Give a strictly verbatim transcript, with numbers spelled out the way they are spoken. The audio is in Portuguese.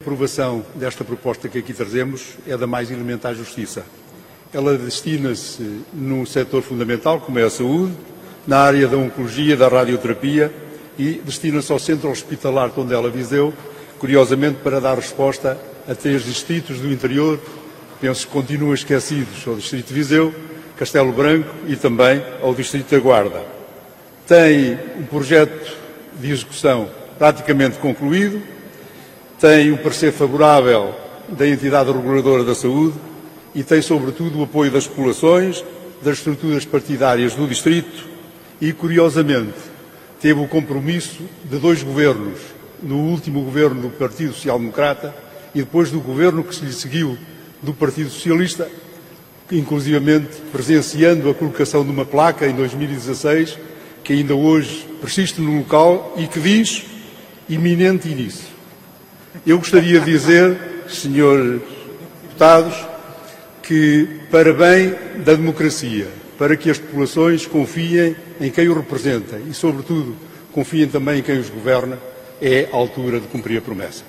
aprovação desta proposta que aqui trazemos é da mais elementar justiça. Ela destina-se num setor fundamental, como é a saúde, na área da oncologia, da radioterapia, e destina-se ao Centro Hospitalar Tondela Viseu, curiosamente para dar resposta a três distritos do interior, penso que continuam esquecidos, ao Distrito de Viseu, Castelo Branco e também ao Distrito da Guarda. Tem um projeto de execução praticamente concluído, tem um parecer favorável da entidade reguladora da saúde e tem, sobretudo, o apoio das populações, das estruturas partidárias do Distrito e, curiosamente, teve o compromisso de dois governos, no último governo do Partido Social Democrata e depois do governo que se lhe seguiu do Partido Socialista, inclusivamente presenciando a colocação de uma placa em dois mil e dezasseis, que ainda hoje persiste no local e que diz iminente início. Eu gostaria de dizer, senhores deputados, que para bem da democracia, para que as populações confiem em quem os representa e, sobretudo, confiem também em quem os governa, é a altura de cumprir a promessa.